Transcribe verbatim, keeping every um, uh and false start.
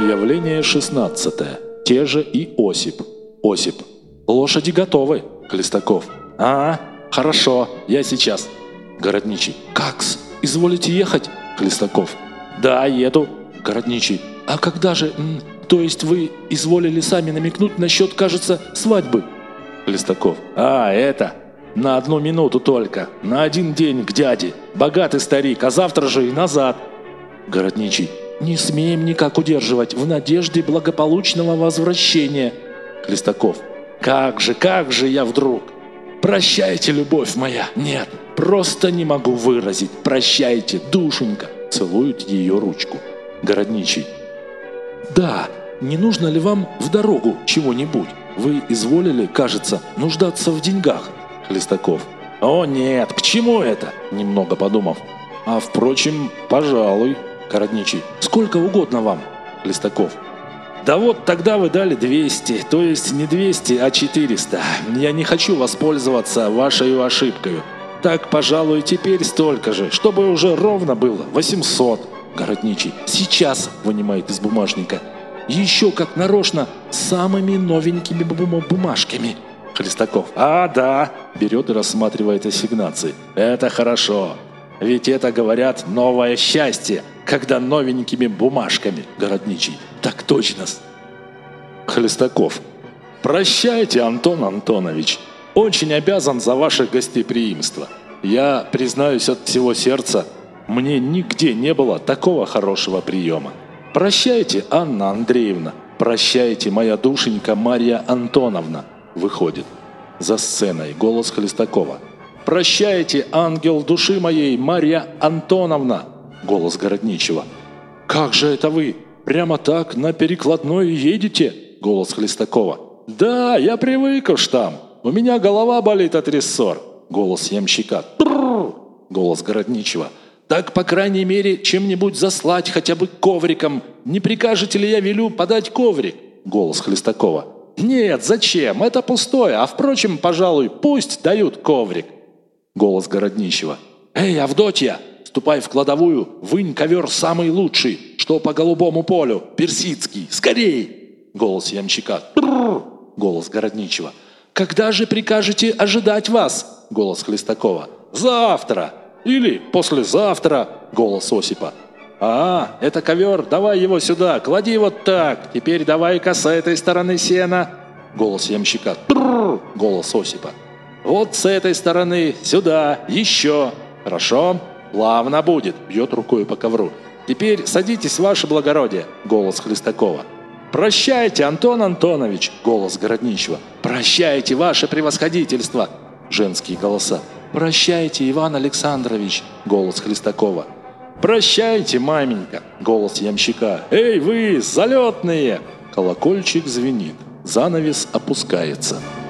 Явление шестнадцатое. Те же и Осип. Осип. Лошади готовы. Хлестаков. А, хорошо, я сейчас. Городничий. Как-с, изволите ехать? Хлестаков. Да, еду. Городничий. А когда же, м, то есть вы изволили сами намекнуть насчет, кажется, свадьбы? Хлестаков. А, это, на одну минуту только, на один день к дяде. Богатый старик, а завтра же и назад. Городничий. Не смеем никак удерживать, в надежде благополучного возвращения. Хлестаков. Как же, как же я вдруг? Прощайте, любовь моя. Нет, просто не могу выразить. Прощайте, душенька. Целует ее ручку. Городничий. Да, не нужно ли вам в дорогу чего-нибудь? Вы изволили, кажется, нуждаться в деньгах. Хлестаков. О нет, к чему это? Немного подумав. А впрочем, пожалуй. Городничий. Сколько угодно вам. Хлестаков. Да вот тогда вы дали двести, то есть не двести, а четыреста. Я не хочу воспользоваться вашей ошибкой. Так, пожалуй, теперь столько же, чтобы уже ровно было восемьсот. Городничий. Сейчас вынимает из бумажника. Еще как нарочно, самыми новенькими бум- бумажками. Хлестаков. А, да. Берет и рассматривает ассигнации. Это хорошо. Ведь это, говорят, новое счастье, когда новенькими бумажками. Городничий. Так точно. Хлестаков. Прощайте, Антон Антонович. Очень обязан за ваше гостеприимство. Я, признаюсь от всего сердца, мне нигде не было такого хорошего приема. Прощайте, Анна Андреевна. Прощайте, моя душенька Марья Антоновна. Выходит. За сценой голос Хлестакова. Прощайте, ангел души моей, Марья Антоновна. Голос Городничего. Как же это вы? Прямо так на перекладной едете? Голос Хлестакова. Да, я привык уж там. У меня голова болит от рессор. Голос ямщика. Бррр. Голос Городничего. Так, по крайней мере, чем-нибудь заслать, хотя бы ковриком. Не прикажете ли я велю подать коврик? Голос Хлестакова. Нет, зачем? Это пустое. А впрочем, пожалуй, пусть дают коврик. Голос Городничего. Эй, Авдотья, ступай в кладовую, вынь ковер самый лучший, что по голубому полю, персидский, скорей. Голос ямщика. Бррр. Голос Городничего. Когда же прикажете ожидать вас? Голос Хлестакова. Завтра. Или послезавтра. Голос Осипа. А, это ковер, давай его сюда, клади вот так. Теперь давай-ка с этой стороны сена. Голос ямщика. Бррр. Голос Осипа. Вот с этой стороны, сюда, еще. Хорошо, плавно будет. Бьет рукой по ковру. Теперь садитесь, ваше благородие. Голос Хлестакова. Прощайте, Антон Антонович. Голос Городничего. Прощайте, ваше превосходительство. Женские голоса. Прощайте, Иван Александрович. Голос Хлестакова. Прощайте, маменька. Голос ямщика. Эй, вы, залетные. Колокольчик звенит. Занавес опускается.